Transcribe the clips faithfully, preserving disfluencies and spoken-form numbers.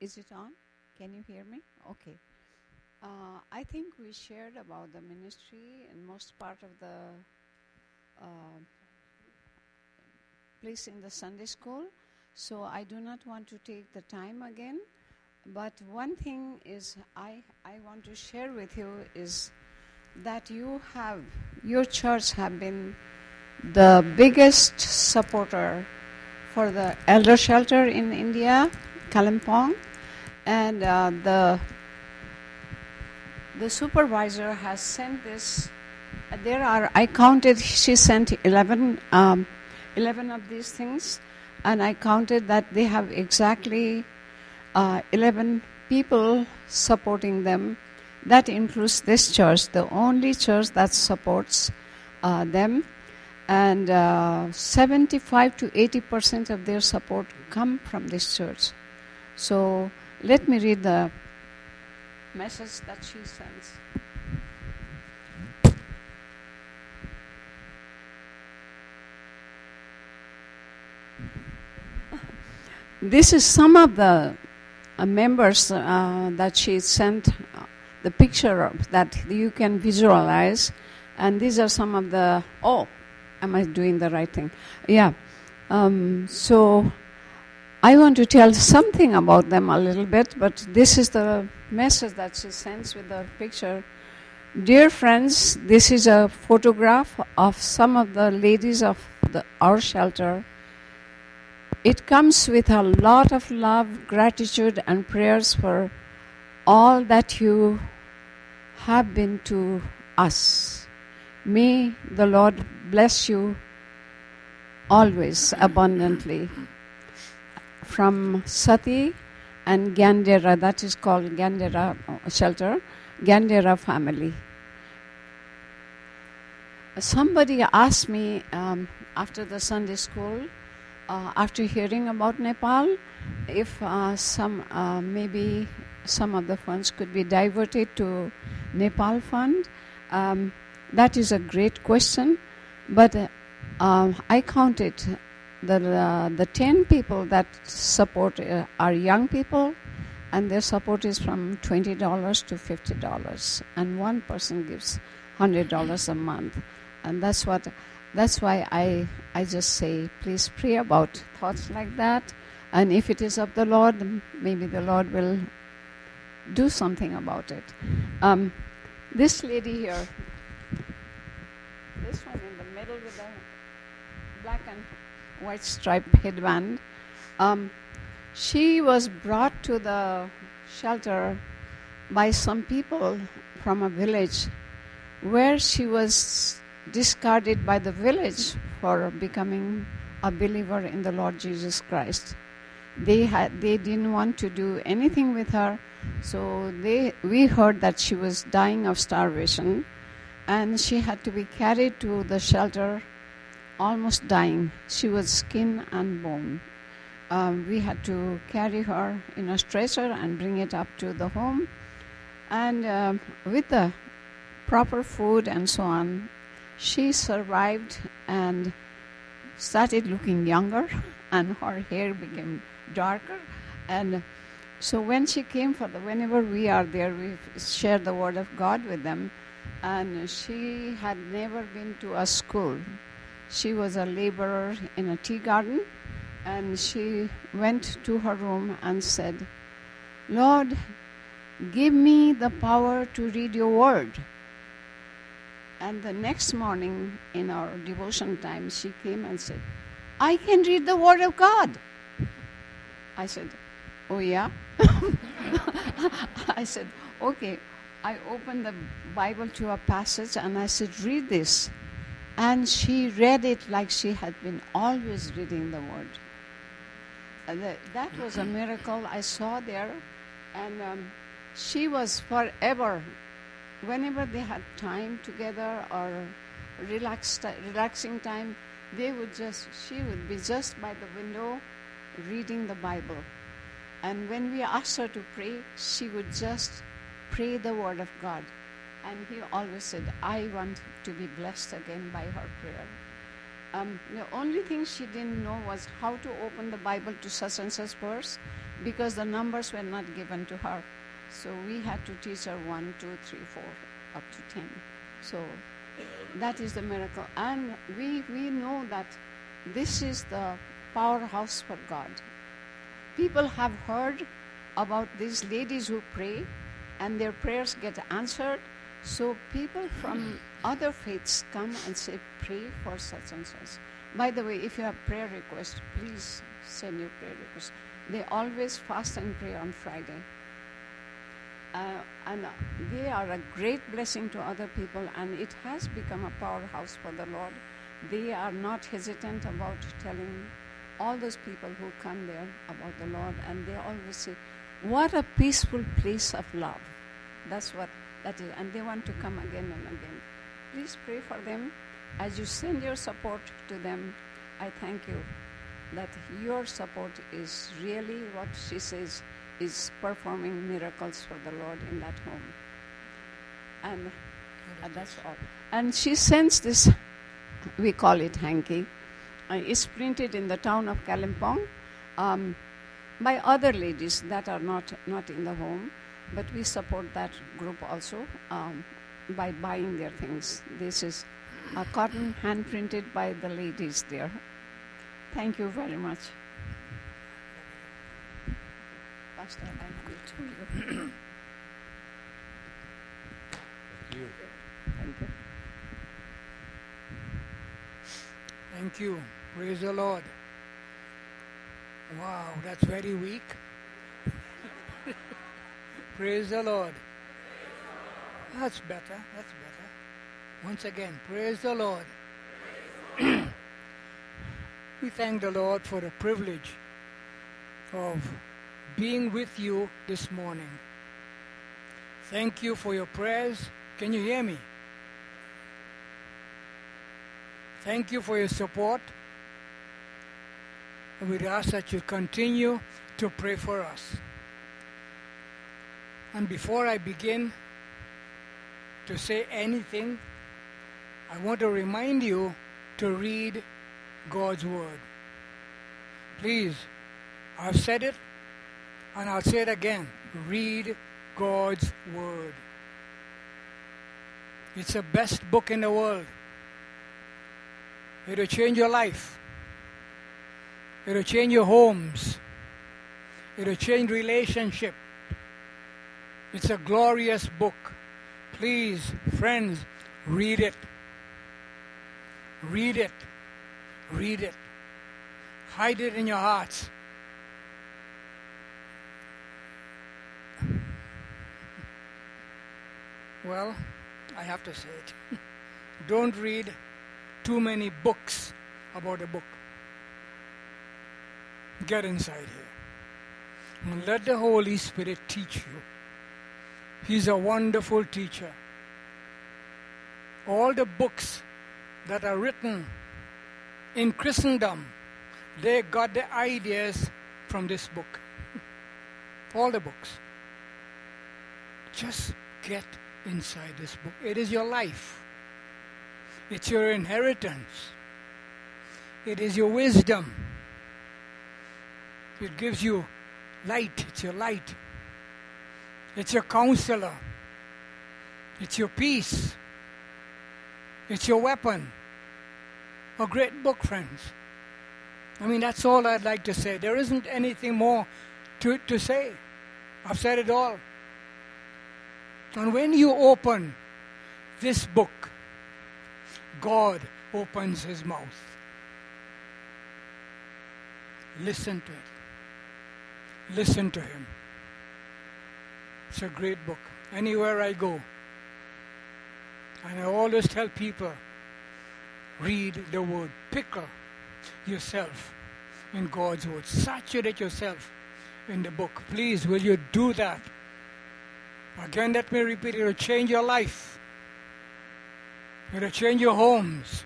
Is it on? Can you hear me? Okay. Uh, I think we shared about the ministry and most part of the uh, place in the Sunday school. So I do not want to take the time again. But one thing is I, I want to share with you is that you have, your church have been the biggest supporter for the elder shelter in India, Kalimpong. And uh, the the supervisor has sent this. Uh, there are, I counted, she sent eleven, um, eleven of these things, and I counted that they have exactly uh, eleven people supporting them. That includes this church, the only church that supports uh, them. And uh, seventy-five to eighty percent of their support come from this church. So let me read the message that she sends. This is some of the uh, members uh, that she sent uh, the picture of that you can visualize. And these are some of the, oh, am I doing the right thing? Yeah. Um, so I want to tell something about them a little bit, but this is the message that she sends with the picture. Dear friends, this is a photograph of some of the ladies of the, our shelter. It comes with a lot of love, gratitude, and prayers for all that you have been to us. May the Lord bless you always abundantly. From Sati and Gandera, that is called Gandera shelter, Gandera family. Somebody asked me um, after the Sunday school, uh, after hearing about Nepal, if uh, some uh, maybe some of the funds could be diverted to Nepal fund. Um, that is a great question, but uh, uh, I counted the uh, the ten people that support uh, are young people, and their support is from twenty dollars to fifty dollars, and one person gives one hundred dollars a month, and that's what. That's why I I just say, please pray about thoughts like that, and if it is of the Lord, maybe the Lord will do something about it. Um, this lady here, this one in the middle with the black and white striped headband, um, she was brought to the shelter by some people from a village where she was discarded by the village for becoming a believer in the Lord Jesus Christ. They had they didn't want to do anything with her, so they we heard that she was dying of starvation, and she had to be carried to the shelter, almost dying. She was skin and bone. Um, we had to carry her in a stretcher and bring it up to the home, and um, with the proper food and so on, she survived and started looking younger, and her hair became darker. And so when she came for the, whenever we are there, we share the word of God with them. And she had never been to a school. She was a laborer in a tea garden, and she went to her room and said, Lord, give me the power to read your word. And the next morning in our devotion time, she came and said, I can read the word of God. I said, oh yeah? I said, okay. I opened the Bible to a passage and I said, read this. And she read it like she had been always reading the word. Uh, the, that was a miracle I saw there. And um, she was forever, whenever they had time together or relaxed, relaxing time, they would just, she would be just by the window reading the Bible. And when we asked her to pray, she would just pray the word of God. And he always said, I want to be blessed again by her prayer. Um, the only thing she didn't know was how to open the Bible to such and such verse. because the numbers were not given to her. So we had to teach her one, two, three, four, up to ten. So that is the miracle. And we, we know that this is the powerhouse for God. People have heard about these ladies who pray and their prayers get answered. So people from other faiths come and say, pray for such and such. By the way, if you have prayer requests, please send your prayer requests. They always fast and pray on Friday. Uh, and uh, they are a great blessing to other people, and it has become a powerhouse for the Lord. They are not hesitant about telling all those people who come there about the Lord, and they always say, what a peaceful place of love. That's what that is, and they want to come again and again. Please pray for them. As you send your support to them, I thank you that your support is really what she says is performing miracles for the Lord in that home. And uh, that's all. And she sends this, we call it hanky. Uh, it's printed in the town of Kalimpong um, by other ladies that are not, not in the home. But we support that group also um, by buying their things. This is a cotton hand printed by the ladies there. Thank you very much. Pastor, I have it to you. Thank you. Thank you. Thank you. Praise the Lord. Wow, that's very weak. Praise the Lord. That's better. That's better. Once again, praise the Lord. We thank the Lord for the privilege of being with you this morning. Thank you for your prayers. Can you hear me? Thank you for your support. And we ask that you continue to pray for us. And before I begin to say anything, I want to remind you to read God's Word. Please, I've said it, and I'll say it again. Read God's Word. It's the best book in the world. It'll change your life. It'll change your homes. It'll change relationships. It's a glorious book. Please, friends, read it. Read it. Read it. Hide it in your hearts. Well, I have to say it. Don't read too many books about a book. Get inside here. And let the Holy Spirit teach you. He's a wonderful teacher. All the books that are written in Christendom, they got the ideas from this book. All the books. Just get inside this book. It is your life. It's your inheritance. It is your wisdom. It gives you light. It's your light. It's your counselor. It's your peace. It's your weapon. A great book, friends. I mean, that's all I'd like to say. There isn't anything more to, to say. I've said it all. And when you open this book, God opens his mouth. Listen to it. Listen to him. It's a great book. Anywhere I go, and I always tell people, read the word. Pickle yourself in God's word. Saturate yourself in the book. Please, will you do that? Again, let me repeat, it will change your life. It will change your homes.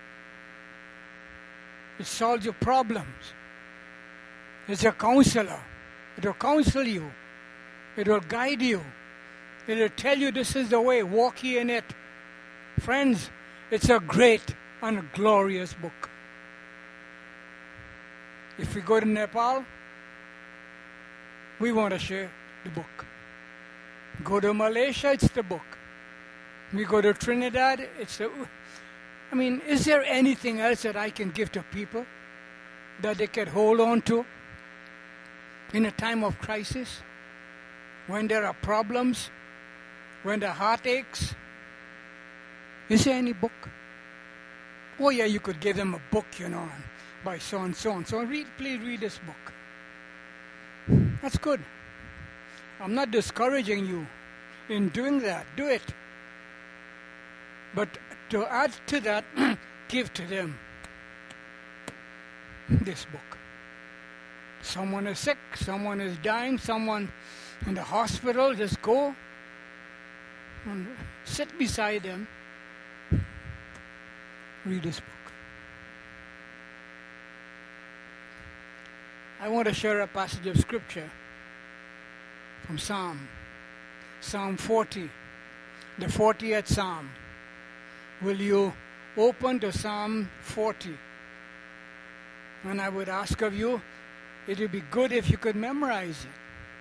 It solves your problems. It's a counselor. It will counsel you. It will guide you. It will tell you this is the way. Walk ye in it. Friends, it's a great and glorious book. If we go to Nepal, we want to share the book. Go to Malaysia, it's the book. We go to Trinidad, it's the... I mean, is there anything else that I can give to people that they can hold on to in a time of crisis? When there are problems? When the heart aches? Is there any book? Oh yeah, you could give them a book, you know, by so and so and so. Read, please read this book. That's good. I'm not discouraging you in doing that. Do it. But to add to that, give to them this book. Someone is sick, someone is dying, someone in the hospital, just go and sit beside them. Read this book. I want to share a passage of scripture from Psalm, Psalm forty, the fortieth Psalm. Will you open to Psalm forty? And I would ask of you, it would be good if you could memorize it.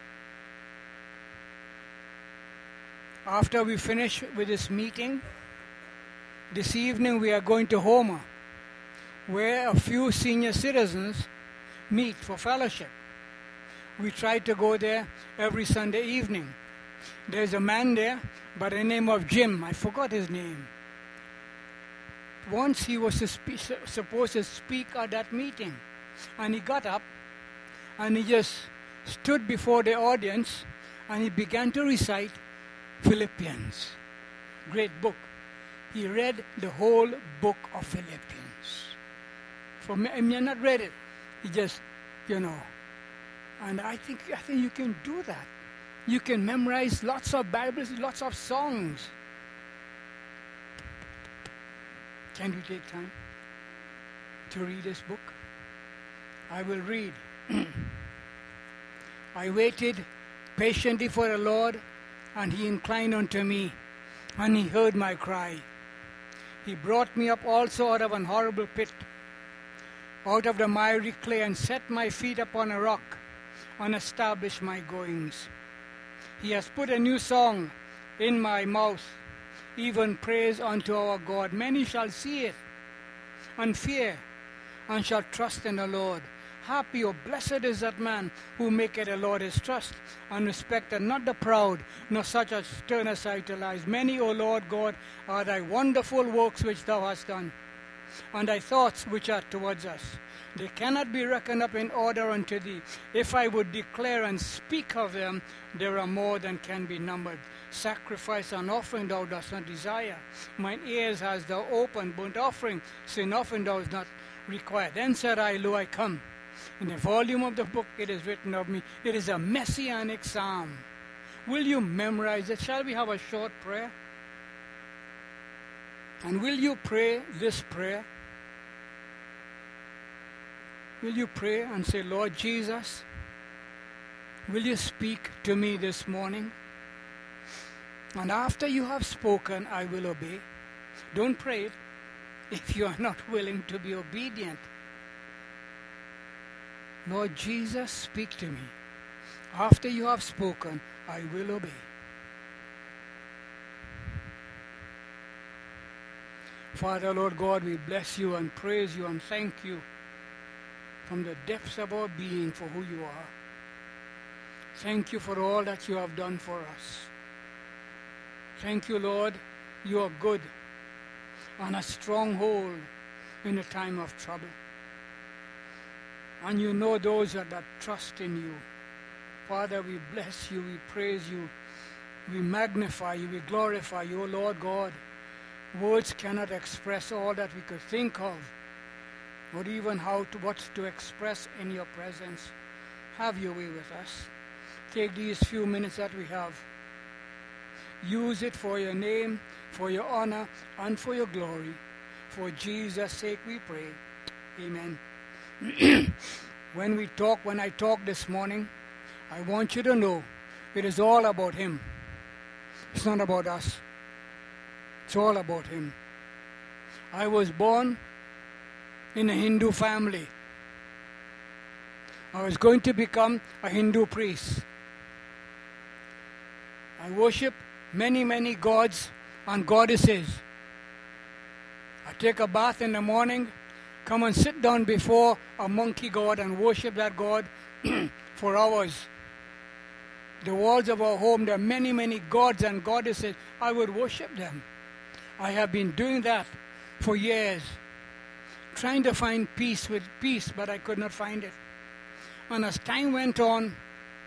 After we finish with this meeting, this evening we are going to Homer, where a few senior citizens meet for fellowship. We try to go there every Sunday evening. There's a man there by the name of Jim. I forgot his name. Once he was to spe- supposed to speak at that meeting, and he got up and he just stood before the audience and he began to recite Philippians. Great book. He read the whole book of Philippians. For me, I mean, not read it. He just, you know. And I think I think you can do that. You can memorize lots of Bibles, lots of songs. Can we take time to read this book? I will read. I waited patiently for the Lord, and he inclined unto me, and he heard my cry. He brought me up also out of an horrible pit, out of the miry clay, and set my feet upon a rock, and established my goings. He has put a new song in my mouth, even praise unto our God. Many shall see it, and fear, and shall trust in the Lord. Happy or blessed is that man who maketh the Lord his trust, and respecteth not the proud, nor such as turn aside to lies. Many, O Lord God, are thy wonderful works which thou hast done, and thy thoughts which are towards us. They cannot be reckoned up in order unto thee. If I would declare and speak of them, there are more than can be numbered. Sacrifice and offering thou dost not desire. Mine ears hast thou opened. Burnt offering, sin offering thou dost not require. Then said I, Lo, I come. In the volume of the book it is written of me. It is a messianic psalm. Will you memorize it? Shall we have a short prayer? And will you pray this prayer? Will you pray and say, Lord Jesus, will you speak to me this morning? And after you have spoken, I will obey. Don't pray it if you are not willing to be obedient. Lord Jesus, speak to me. After you have spoken, I will obey. Father, Lord God, we bless you and praise you and thank you from the depths of our being for who you are. Thank you for all that you have done for us. Thank you, Lord, you are good and a stronghold in a time of trouble. And you know those that, that trust in you. Father, we bless you, we praise you, we magnify you, we glorify you, O Lord God. Words cannot express all that we could think of, or even how to what to express in your presence. Have your way with us. Take these few minutes that we have. Use it for your name, for your honor, and for your glory. For Jesus' sake we pray. Amen. When we talk, when I talk this morning, I want you to know it is all about him. It's not about us. It's all about him. I was born in a Hindu family. I was going to become a Hindu priest. I worship many, many gods and goddesses. I take a bath in the morning, come and sit down before a monkey god and worship that god for hours. The walls of our home, there are many, many gods and goddesses. I would worship them. I have been doing that for years, trying to find peace with peace, but I could not find it. And as time went on,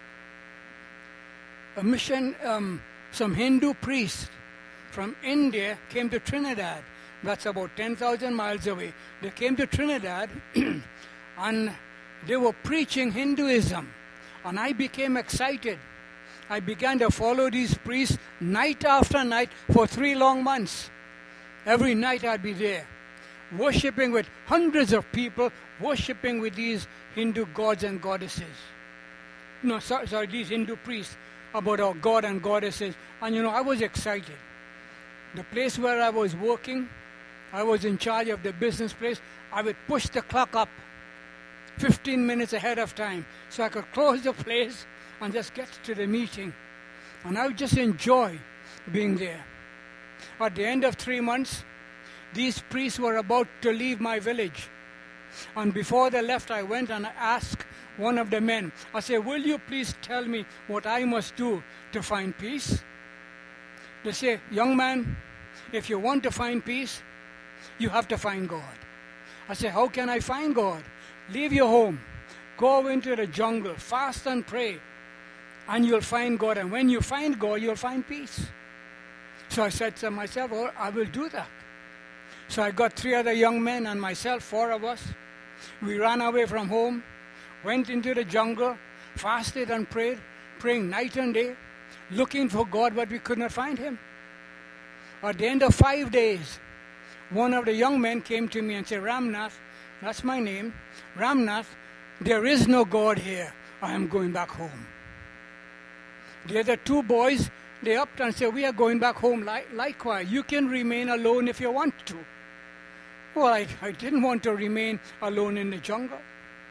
a mission, um, some Hindu priests from India came to Trinidad. That's about ten thousand miles away. They came to Trinidad and they were preaching Hinduism. And I became excited. I began to follow these priests night after night for three long months. Every night I'd be there, worshipping with hundreds of people, worshipping with these Hindu gods and goddesses. No, sorry, sorry, these Hindu priests about our God and goddesses. And you know, I was excited. The place where I was working, I was in charge of the business place. I would push the clock up fifteen minutes ahead of time so I could close the place and just get to the meeting. And I would just enjoy being there. At the end of three months, these priests were about to leave my village. And before they left, I went and I asked one of the men, I said, will you please tell me what I must do to find peace? They say, young man, if you want to find peace, you have to find God. I said, how can I find God? Leave your home, go into the jungle, fast and pray, and you'll find God. And when you find God, you'll find peace. So I said to myself, oh, I will do that. So I got three other young men and myself, four of us. We ran away from home, went into the jungle, fasted and prayed, praying night and day, looking for God, but we could not find him. At the end of five days, one of the young men came to me and said, Ramnath, that's my name, Ramnath, there is no God here. I am going back home. The other two boys, they upped and said, we are going back home li- likewise. You can remain alone if you want to. Well, I, I didn't want to remain alone in the jungle.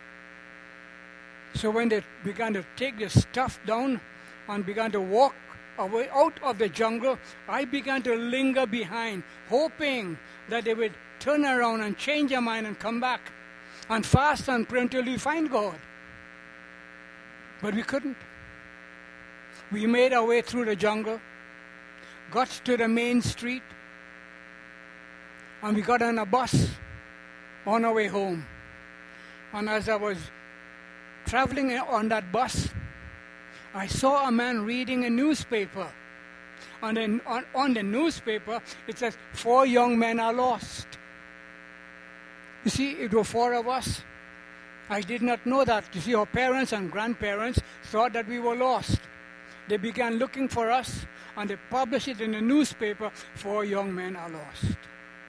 So when they began to take the stuff down and began to walk away out of the jungle, I began to linger behind, hoping that they would turn around and change their mind and come back and fast and pray until we find God. But we couldn't. We made our way through the jungle, got to the main street, and we got on a bus on our way home. And as I was traveling on that bus, I saw a man reading a newspaper. And then on, on the newspaper, it says, four young men are lost. You see, it were four of us. I did not know that. You see, our parents and grandparents thought that we were lost. They began looking for us, and they published it in the newspaper, four young men are lost.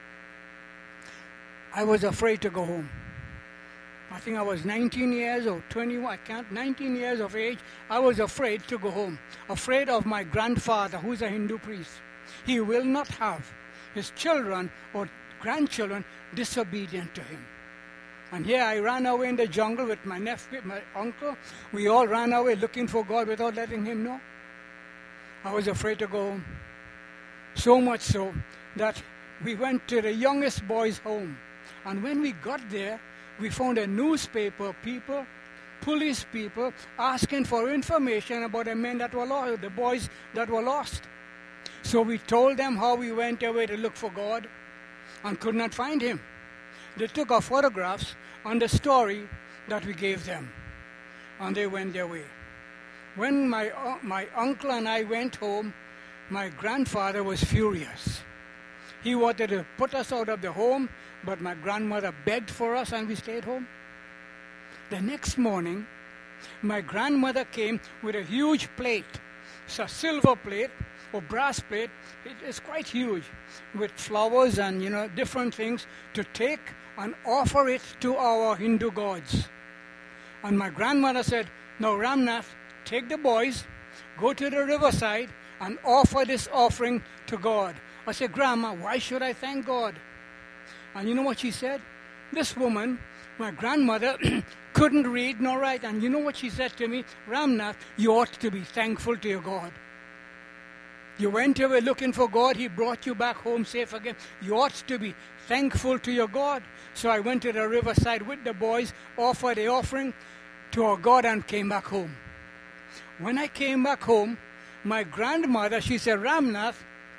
I was afraid to go home. I think I was nineteen years or twenty-one, I can't, nineteen years of age. I was afraid to go home, afraid of my grandfather, who's a Hindu priest. He will not have his children or grandchildren disobedient to him. And here I ran away in the jungle with my nephew, my uncle. We all ran away looking for God without letting him know. I was afraid to go home. So much so that we went to the youngest boy's home. And when we got there, we found a newspaper people, police people, asking for information about the men that were lost, the boys that were lost. So we told them how we went away to look for God and could not find him. They took our photographs and the story that we gave them, and they went their way. When my, uh, my uncle and I went home, my grandfather was furious. He wanted to put us out of the home, but my grandmother begged for us and we stayed home. The next morning, my grandmother came with a huge plate. It's a silver plate or brass plate. It is quite huge, with flowers and, you know, different things to take and offer it to our Hindu gods. And my grandmother said, now Ramnath, take the boys, go to the riverside and offer this offering to God. I said, Grandma, why should I thank God? And you know what she said? This woman My grandmother couldn't read nor write. And you know what she said to me? Ramnath, you ought to be thankful to your God. You went away looking for God. He brought you back home safe again. You ought to be thankful to your God. So I went to the riverside with the boys, offered the offering to our God, and came back home. When I came back home, my grandmother, she said, Ramnath,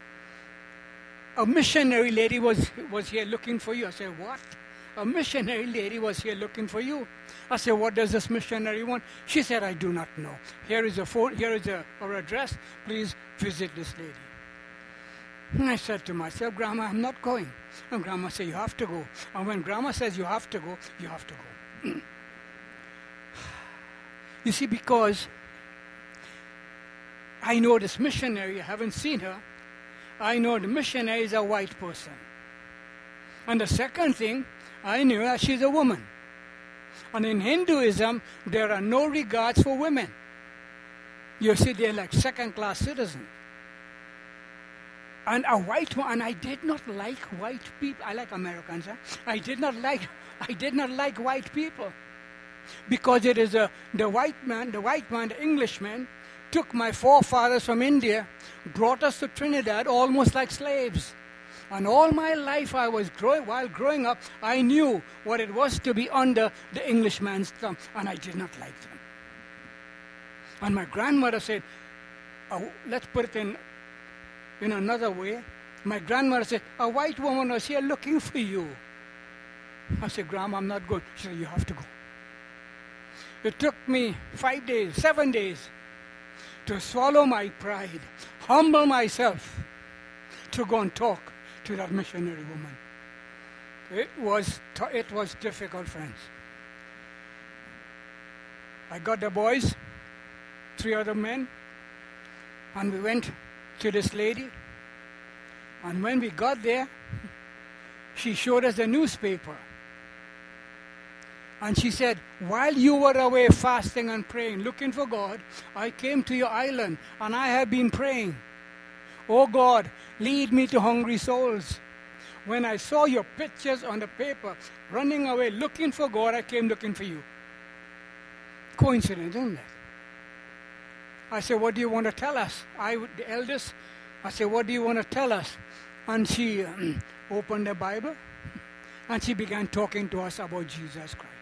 a missionary lady was, was here looking for you. I said, what? A missionary lady was here looking for you. I said, what does this missionary want? She said, I do not know. Here is a phone, here is a, her address. Please visit this lady. And I said to myself, Grandma, I'm not going. And Grandma said, you have to go. And when Grandma says you have to go, you have to go. You see, because I know this missionary, I haven't seen her. I know the missionary is a white person. And the second thing, I knew that she's a woman. And in Hinduism, there are no regards for women. You see, they're like second-class citizens. And a white one, and I did not like white people. I like Americans. Huh? I did not like, I did not like white people, because it is a the white man, the white man, the Englishman, took my forefathers from India, brought us to Trinidad almost like slaves. And all my life I was growing, while growing up, I knew what it was to be under the Englishman's thumb, and I did not like them. And my grandmother said, oh, let's put it in, in another way. My grandmother said, a white woman was here looking for you. I said, Grandma, I'm not going. She said, you have to go. It took me five days, seven days, to swallow my pride, humble myself, to go and talk to that missionary woman. It was t- it was difficult, friends. I got the boys, three other men, and we went to this lady. And when we got there, she showed us a newspaper. And she said, while you were away fasting and praying, looking for God, I came to your island and I have been praying. Oh God, lead me to hungry souls. When I saw your pictures on the paper, running away, looking for God, I came looking for you. Coincidence, isn't it? I said, what do you want to tell us? I, the eldest, I said, what do you want to tell us? And she um, opened the Bible and she began talking to us about Jesus Christ.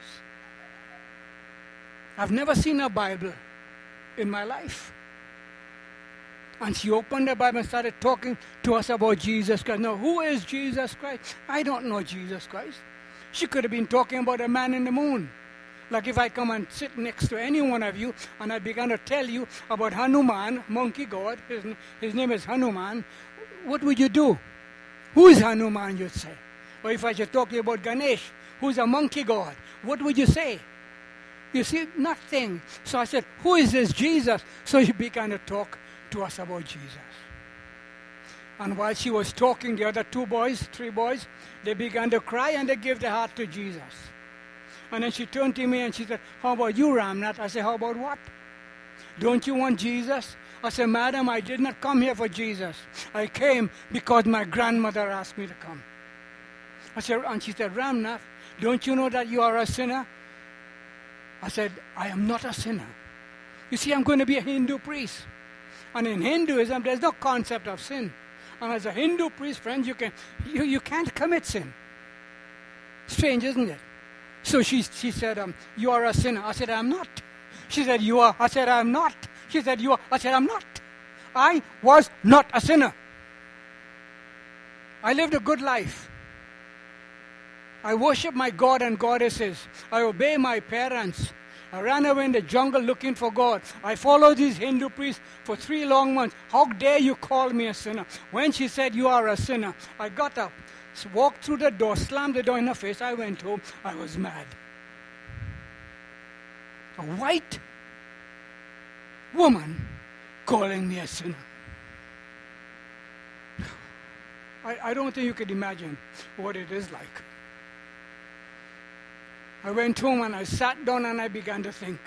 I've never seen a Bible in my life. And she opened the Bible and started talking to us about Jesus Christ. Now, who is Jesus Christ? I don't know Jesus Christ. She could have been talking about a man in the moon. Like if I come and sit next to any one of you and I began to tell you about Hanuman, monkey god, his, his name is Hanuman, what would you do? Who is Hanuman, you'd say? Or if I should talk to you about Ganesh, who's a monkey god, what would you say? You see, nothing. So I said, who is this Jesus? So she began to talk to us about Jesus. And while she was talking, the other two boys, three boys, they began to cry and they gave their heart to Jesus. And then she turned to me and she said, how about you, Ramnath? I said, how about what? Don't you want Jesus? I said, Madam, I did not come here for Jesus. I came because my grandmother asked me to come. I said, and she said, Ramnath, don't you know that you are a sinner? I said, I am not a sinner. You see, I'm going to be a Hindu priest. And in Hinduism, there's no concept of sin. And as a Hindu priest, friends, you, can, you, you can't commit sin. Strange, isn't it? So she, she said, um, you are a sinner. I said, I'm not. She said, you are. I said, I'm not. She said, you are. I said, I'm not. I was not a sinner. I lived a good life. I worship my God and goddesses. I obey my parents. I ran away in the jungle looking for God. I followed these Hindu priests for three long months. How dare you call me a sinner? When she said, you are a sinner, I got up, walked through the door, slammed the door in her face. I went home. I was mad. A white woman calling me a sinner. I, I don't think you could imagine what it is like. I went home and I sat down and I began to think.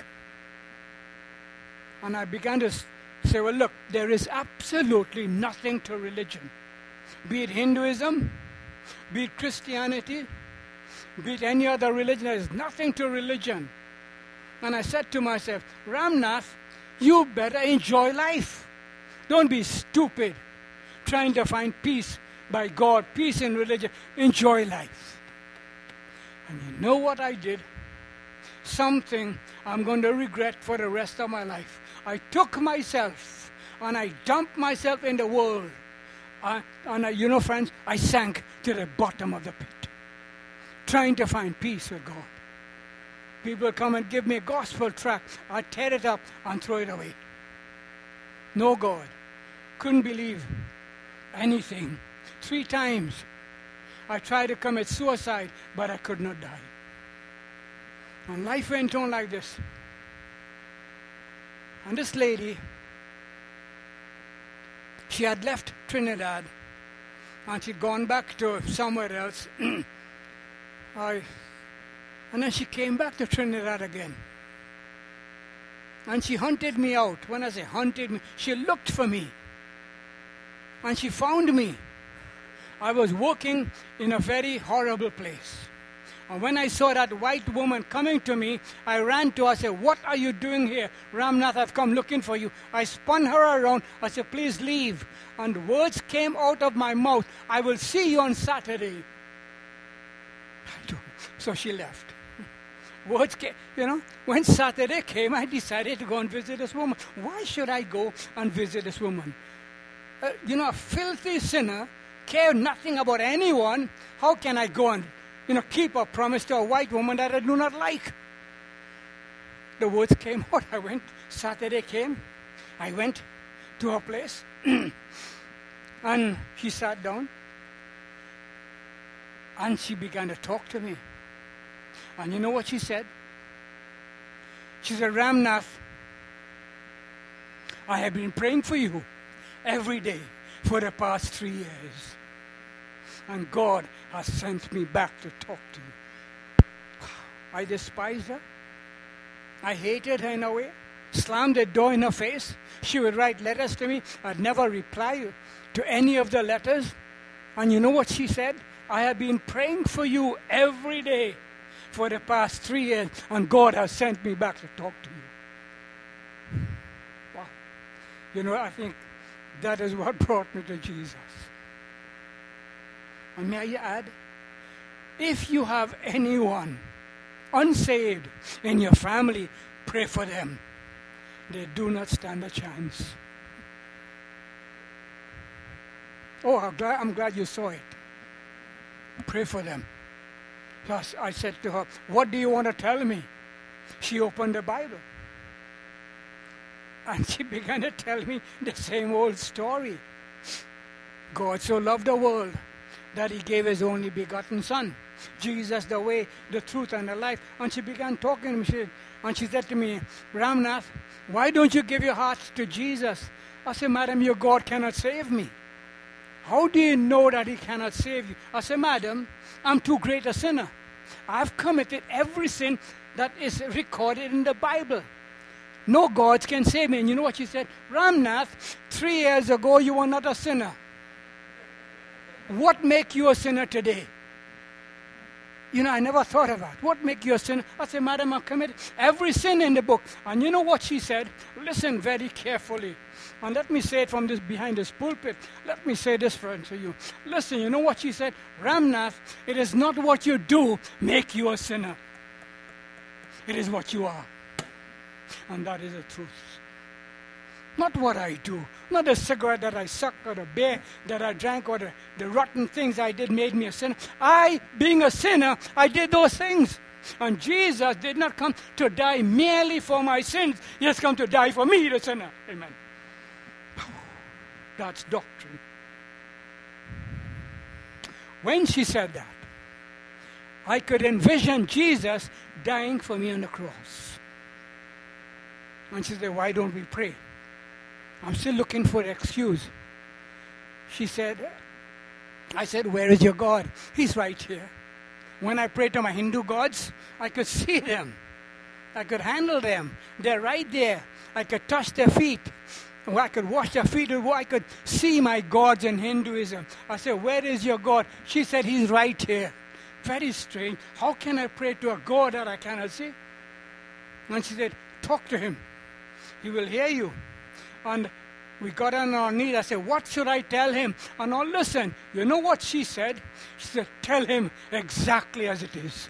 And I began to say, well, look, there is absolutely nothing to religion. Be it Hinduism, be it Christianity, beat any other religion. There is nothing to religion. And I said to myself, Ramnath, you better enjoy life. Don't be stupid trying to find peace by God, peace in religion. Enjoy life. And you know what I did? Something I'm going to regret for the rest of my life. I took myself and I dumped myself in the world. I, and I, you know, friends, I sank to the bottom of the pit, trying to find peace with God. People come and give me a gospel tract. I tear it up and throw it away. No God. Couldn't believe anything. Three times I tried to commit suicide, but I could not die. And life went on like this. And this lady, she had left Trinidad and she'd gone back to somewhere else. I, and then she came back to Trinidad again. And she hunted me out. When I say hunted me, she looked for me. And she found me. I was working in a very horrible place. And when I saw that white woman coming to me, I ran to her. I said, what are you doing here? Ramnath, I've come looking for you. I spun her around. I said, please leave. And words came out of my mouth. I will see you on Saturday. So she left. Words came, you know, when Saturday came, I decided to go and visit this woman. Why should I go and visit this woman? Uh, you know, a filthy sinner, care nothing about anyone. How can I go and, you know, keep a promise to a white woman that I do not like? The words came out. I went. Saturday came. I went to her place. And she sat down. And she began to talk to me. And you know what she said? She said, Ramnath, I have been praying for you every day for the past three years. And God has sent me back to talk to you. I despised her. I hated her in a way. Slammed the door in her face. She would write letters to me. I'd never reply to any of the letters. And you know what she said? I have been praying for you every day for the past three years, and God has sent me back to talk to you. Wow. You know, I think that is what brought me to Jesus. And may I add, if you have anyone unsaved in your family, pray for them. They do not stand a chance. Oh, I'm glad, I'm glad you saw it. Pray for them. So I said to her, what do you want to tell me? She opened the Bible. And she began to tell me the same old story. God so loved the world that he gave his only begotten son. Jesus, the way, the truth, and the life. And she began talking to me. And she said to me, Ramnath, why don't you give your heart to Jesus? I said, Madam, your God cannot save me. How do you know that he cannot save you? I said, Madam, I'm too great a sinner. I've committed every sin that is recorded in the Bible. No gods can save me. And you know what she said? Ramnath, three years ago you were not a sinner. What makes you a sinner today? You know, I never thought of that. What makes you a sinner? I said, Madam, I've committed every sin in the book. And you know what she said? Listen very carefully. And let me say it from this behind this pulpit. Let me say this friend to you. Listen, you know what she said? Ramnath, it is not what you do make you a sinner. It is what you are. And that is the truth. Not what I do. Not the cigarette that I sucked or the beer that I drank or the, the rotten things I did made me a sinner. I, being a sinner, I did those things. And Jesus did not come to die merely for my sins. He has come to die for me, the sinner. Amen. That's doctrine. When she said that, I could envision Jesus dying for me on the cross. And she said, why don't we pray? I'm still looking for an excuse. She said, I said, where is your God? He's right here. When I pray to my Hindu gods, I could see them. I could handle them. They're right there. I could touch their feet. I could wash their feet. I could see my gods in Hinduism. I said, where is your God? She said, he's right here. very strange. How can I pray to a God that I cannot see? And she said, talk to him. He will hear you. And we got on our knees. I said, what should I tell him? And now listen, you know what she said? She said, tell him exactly as it is.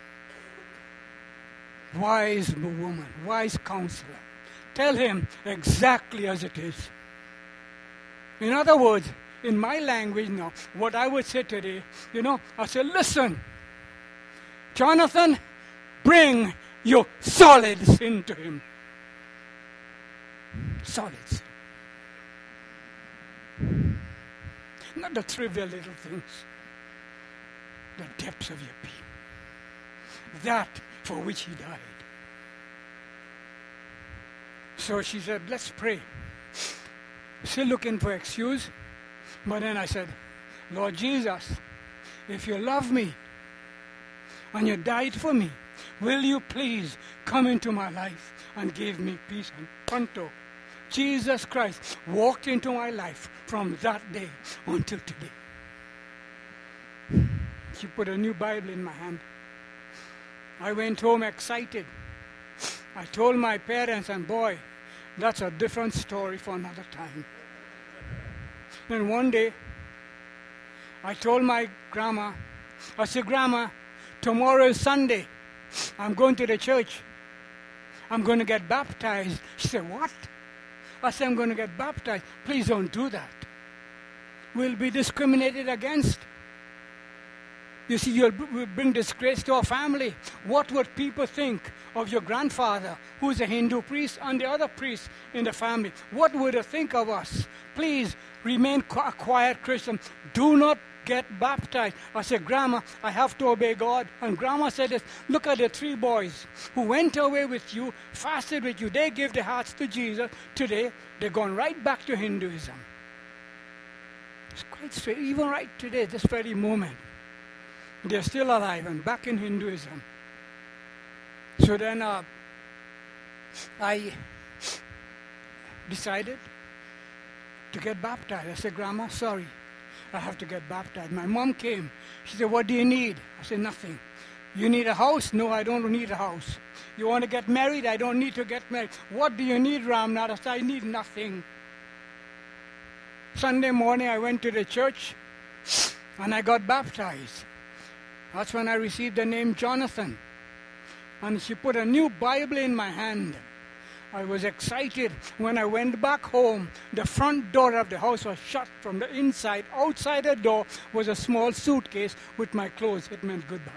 Wise woman, wise counselor. Tell him exactly as it is. In other words, in my language now, what I would say today, you know, I said, listen, Jonathan, bring your solids into him. Solids. Not the trivial little things. The depths of your being. That for which he died. So she said, let's pray. Still looking for excuse. But then I said, Lord Jesus, if you love me and you died for me, will you please come into my life and give me peace? And pronto, Jesus Christ walked into my life from that day until today. She put a new Bible in my hand. I went home excited. I told my parents, and boy, that's a different story for another time. Then one day, I told my grandma, I said, Grandma, tomorrow is Sunday. I'm going to the church. I'm going to get baptized. She said, what? I said, I'm going to get baptized. Please don't do that. We'll be discriminated against. You see, you'll bring disgrace to our family. What would people think of your grandfather, who's a Hindu priest, and the other priests in the family? What would they think of us? Please remain a quiet Christian. Do not get baptized. I said, Grandma, I have to obey God. And Grandma said this, look at the three boys who went away with you, fasted with you. They gave their hearts to Jesus. Today, they're gone right back to Hinduism. It's quite strange. Even right today, this very moment, they're still alive and back in Hinduism. So then uh, I decided to get baptized. I said, Grandma, sorry, I have to get baptized. My mom came. She said, what do you need? I said, nothing. You need a house? No, I don't need a house. You want to get married? I don't need to get married. What do you need, Ramnath? I said, I need nothing. Sunday morning, I went to the church and I got baptized. That's when I received the name Jonathan. And she put a new Bible in my hand. I was excited. When I went back home, the front door of the house was shut from the inside. Outside the door was a small suitcase with my clothes. It meant goodbye.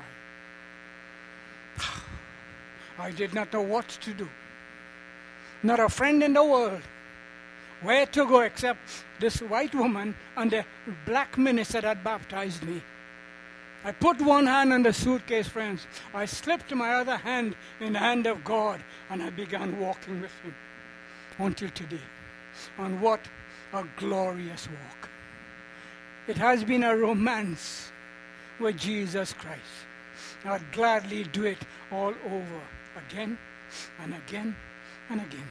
I did not know what to do. Not a friend in the world. Where to go except this white woman and the black minister that baptized me. I put one hand on the suitcase, friends. I slipped my other hand in the hand of God, and I began walking with him until today. And what a glorious walk. It has been a romance with Jesus Christ. I'd gladly do it all over again and again and again.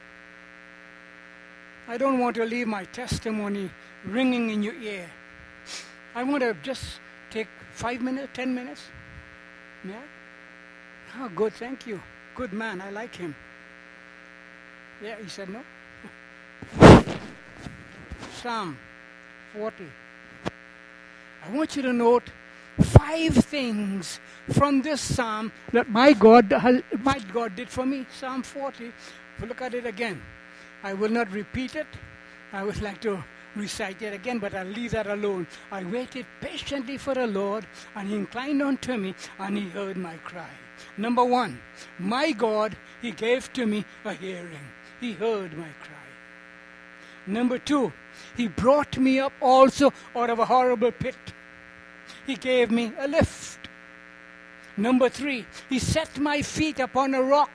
I don't want to leave my testimony ringing in your ear. I want to just take five minutes, ten minutes. Yeah? Oh, good, thank you. Good man, I like him. Yeah, he said no. Psalm forty. I want you to note five things from this psalm that my God has, my God did for me. Psalm forty. Look at it again. I will not repeat it. I would like to recite it again, but I'll leave that alone. I waited patiently for the Lord, and he inclined unto me, and he heard my cry. Number one, my God, he gave to me a hearing. He heard my cry. Number two, he brought me up also out of a horrible pit. He gave me a lift. Number three, he set my feet upon a rock.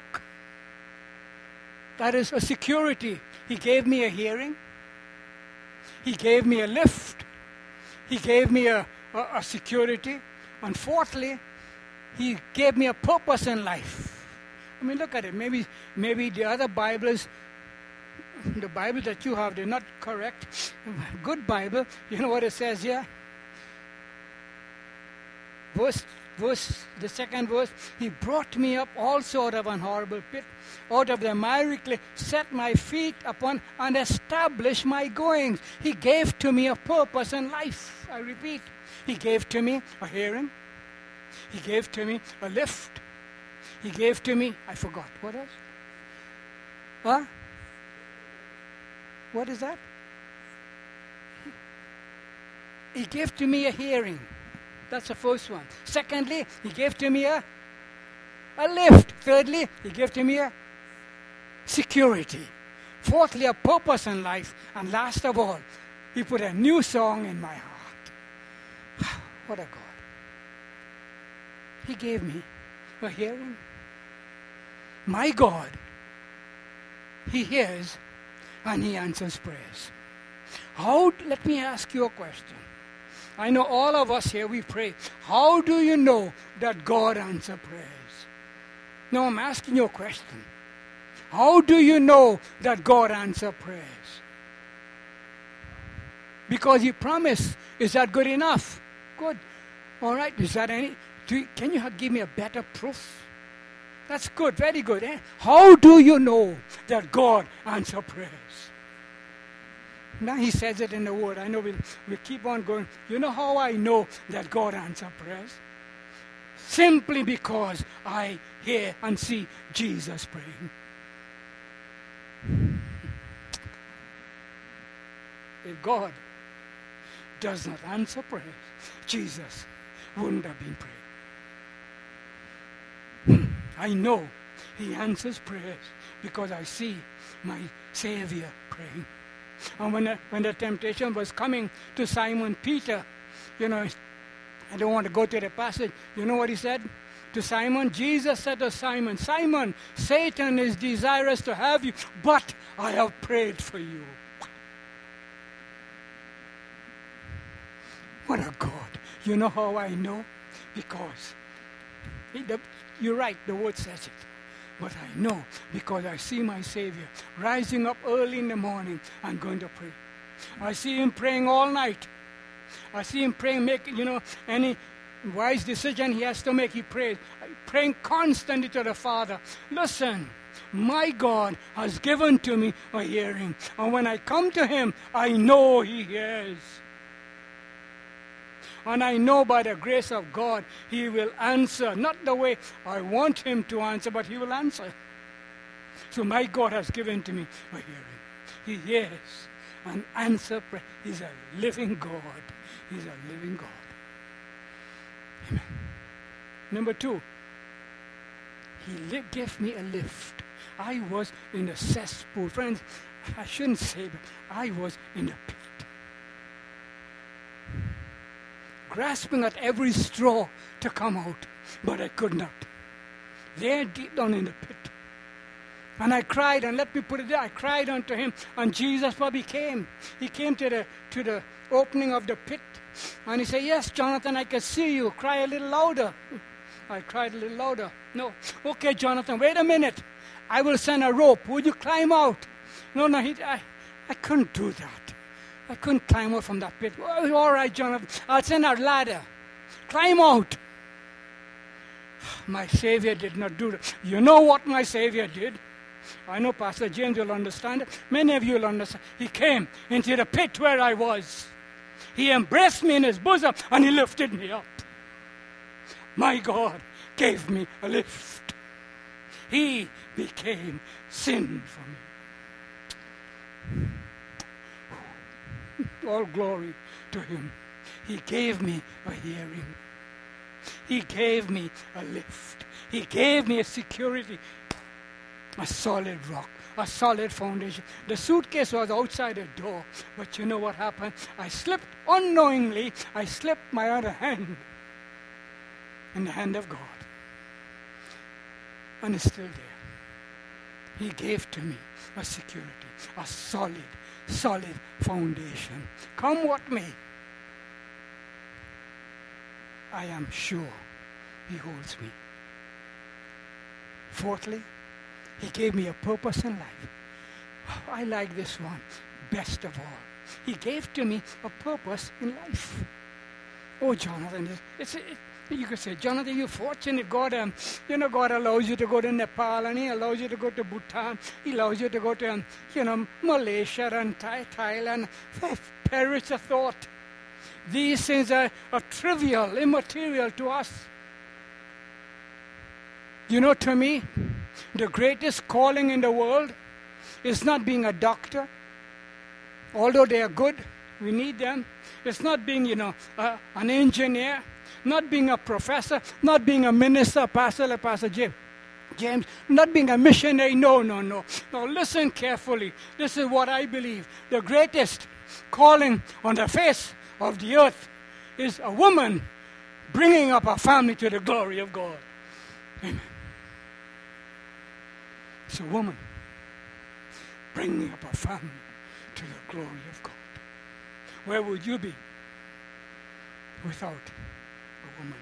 That is a security. He gave me a hearing. He gave me a lift. He gave me a, a, a security. And fourthly, he gave me a purpose in life. I mean, look at it. Maybe, maybe the other Bibles, the Bible that you have, they're not correct. Good Bible. You know what it says here? verse, verse, the second verse, he brought me up also out of an horrible pit, out of the miry clay, set my feet upon and established my goings. He gave to me a purpose in life. I repeat, he gave to me a hearing. He gave to me a lift. He gave to me, I forgot, what else? Huh? What is that? He gave to me a hearing. That's the first one. Secondly, he gave to me a, a lift. Thirdly, he gave to me a security. Fourthly, a purpose in life. And last of all, he put a new song in my heart. What a God. He gave me a hearing. My God, he hears and he answers prayers. How, let me ask you a question. I know all of us here, we pray. How do you know that God answers prayers? No, I'm asking you a question. How do you know that God answers prayers? Because he promised. Is that good enough? Good. All right. Is that any? Do you, can you have, give me a better proof? That's good. Very good. Eh? How do you know that God answers prayers? Now he says it in the word. I know we'll, we'll keep on going. You know how I know that God answers prayers? Simply because I hear and see Jesus praying. If God does not answer prayers, Jesus wouldn't have been praying. I know he answers prayers because I see my Savior praying. And when the, when the temptation was coming to Simon Peter, you know, I don't want to go to the passage. You know what he said to Simon? Jesus said to Simon, Simon, Satan is desirous to have you, but I have prayed for you. What a God. You know how I know? Because, he, the, you're right, the word says it. But I know because I see my Savior rising up early in the morning and going to pray. I see him praying all night. I see him praying, making, you know, any wise decision he has to make, he prays. Praying constantly to the Father. Listen, my God has given to me a hearing. And when I come to him, I know he hears. And I know by the grace of God, he will answer. Not the way I want him to answer, but he will answer. So my God has given to me a hearing. He hears and answers prayer. He's a living God. He's a living God. Amen. Number two, he li- gave me a lift. I was in a cesspool. Friends, I shouldn't say, but I was in a pit. Grasping at every straw to come out, but I could not. There deep down in the pit. And I cried, and let me put it there, I cried unto him, and Jesus probably came. He came to the to the opening of the pit, and he said, yes, Jonathan, I can see you. Cry a little louder. I cried a little louder. No. Okay, Jonathan, wait a minute. I will send a rope. Would you climb out? No, no, he, I, I couldn't do that. I couldn't climb out from that pit. Oh, all right, Jonathan, I'll send a ladder. Climb out. My Savior did not do that. You know what my Savior did? I know Pastor James will understand it. Many of you will understand. He came into the pit where I was. He embraced me in his bosom and he lifted me up. My God gave me a lift. He became sin for me. All glory to him. He gave me a hearing. He gave me a lift. He gave me a security, a solid rock, a solid foundation. The suitcase was outside the door, but you know what happened? I slipped unknowingly. I slipped my other hand in the hand of God. And it's still there. He gave to me a security, a solid solid foundation. Come what may, I am sure he holds me. Fourthly, he gave me a purpose in life. Oh, I like this one best of all. He gave to me a purpose in life. Oh, Jonathan, it's, it's, You could say, Jonathan, you're fortunate. God, um, you know, God allows you to go to Nepal, and He allows you to go to Bhutan. He allows you to go to, um, you know, Malaysia and Thai, Thailand. Perish the thought. These things are, are trivial, immaterial to us. You know, to me, the greatest calling in the world is not being a doctor, although they are good. We need them. It's not being, you know, uh, an engineer, not being a professor, not being a minister, pastor like Pastor James, James, not being a missionary. No, no, no. Now listen carefully. This is what I believe. The greatest calling on the face of the earth is a woman bringing up a family to the glory of God. Amen. It's a woman bringing up a family to the glory of God. Where would you be without a woman?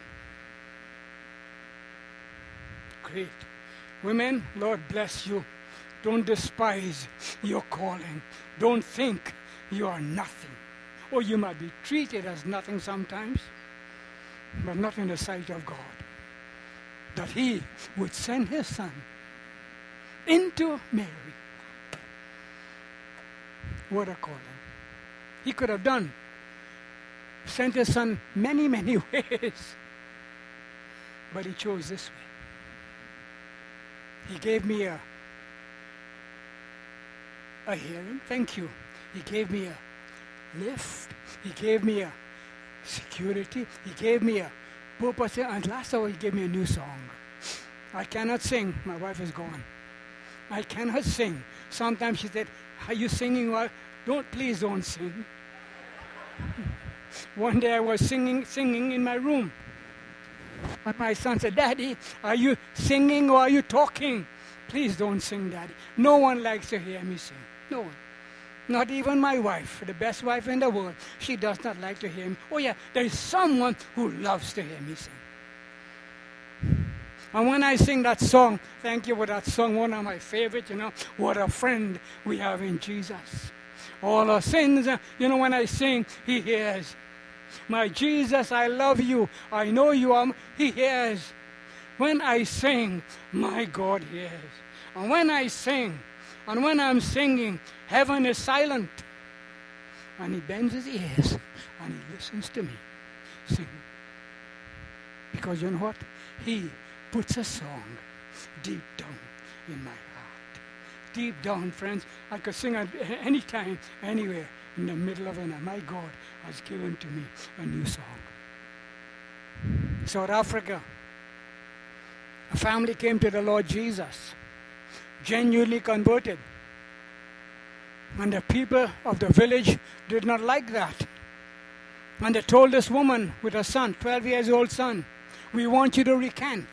Great. Women, Lord bless you. Don't despise your calling. Don't think you are nothing. Or you might be treated as nothing sometimes, but not in the sight of God. That He would send His Son into Mary. What a calling. He could have done. Sent His Son many, many ways. But He chose this way. He gave me a, a hearing. Thank you. He gave me a lift. He gave me a security. He gave me a purpose. And last hour, He gave me a new song. I cannot sing. My wife is gone. I cannot sing. Sometimes she said, are you singing? Well, don't, please don't sing. One day I was singing, singing in my room. And my son said, Daddy, are you singing or are you talking? Please don't sing, Daddy. No one likes to hear me sing. No one. Not even my wife, the best wife in the world. She does not like to hear me. Oh yeah, there is someone who loves to hear me sing. And when I sing that song, thank you for that song, one of my favorites, you know, what a friend we have in Jesus. All our sins, you know, when I sing, He hears. My Jesus, I love you. I know you are. He hears. When I sing, my God hears. And when I sing, and when I'm singing, heaven is silent. And He bends His ears, and He listens to me sing. Because you know what? He puts a song deep down in my heart. Deep down, friends. I could sing at any time, anywhere, in the middle of the night. My God has given to me a new song. South Africa. A family came to the Lord Jesus, genuinely converted. And the people of the village did not like that. And they told this woman with a son, twelve years old son, we want you to recant.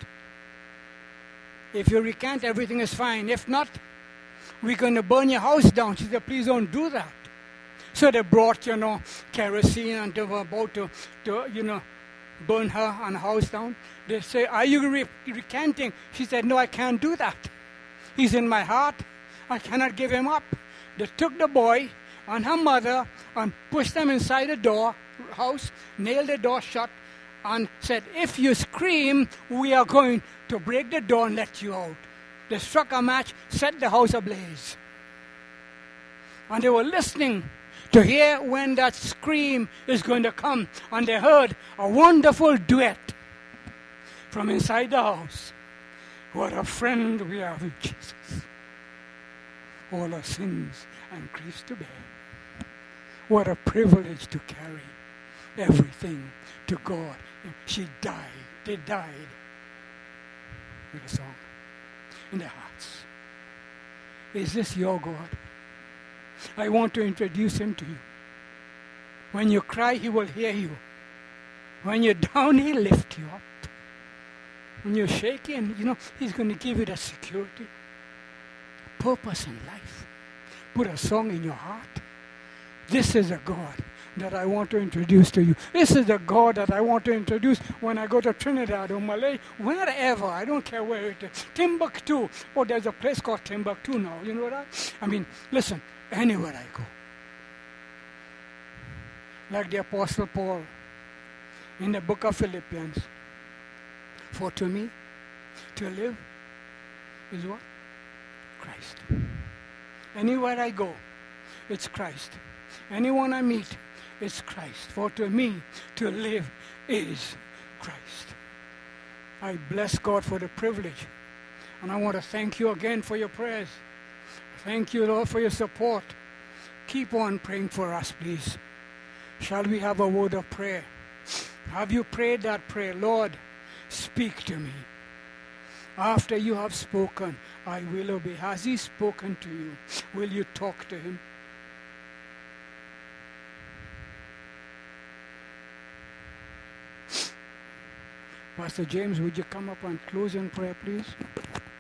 If you recant, everything is fine. If not, we're going to burn your house down. She said, please don't do that. So they brought, you know, kerosene and they were about to, to you know, burn her and house down. They say, are you re- recanting? She said, no, I can't do that. He's in my heart. I cannot give him up. They took the boy and her mother and pushed them inside the door, house, nailed the door shut, and said, if you scream, we are going to break the door and let you out. They struck a match, set the house ablaze. And they were listening to hear when that scream is going to come. And they heard a wonderful duet from inside the house. What a friend we have in Jesus. All our sins and griefs to bear. What a privilege to carry everything to God. She died. They died with a song in their hearts. Is this your God? I want to introduce Him to you. When you cry, He will hear you. When you're down, He'll lift you up. When you're shaking, you know, He's going to give you the security, purpose in life. Put a song in your heart. This is a God that I want to introduce to you. This is the God that I want to introduce when I go to Trinidad or Malay, wherever. I don't care where it is. Timbuktu. Oh, there's a place called Timbuktu now. You know that? I mean, listen, anywhere I go. Like the Apostle Paul in the book of Philippians. For to me, to live is what? Christ. Anywhere I go, it's Christ. Anyone I meet, it's Christ. For to me, to live is Christ. I bless God for the privilege. And I want to thank you again for your prayers. Thank you, Lord, for your support. Keep on praying for us, please. Shall we have a word of prayer? Have you prayed that prayer? Lord, speak to me. After you have spoken, I will obey. Has he spoken to you? Will you talk to him? Pastor James, would you come up and close in prayer, please?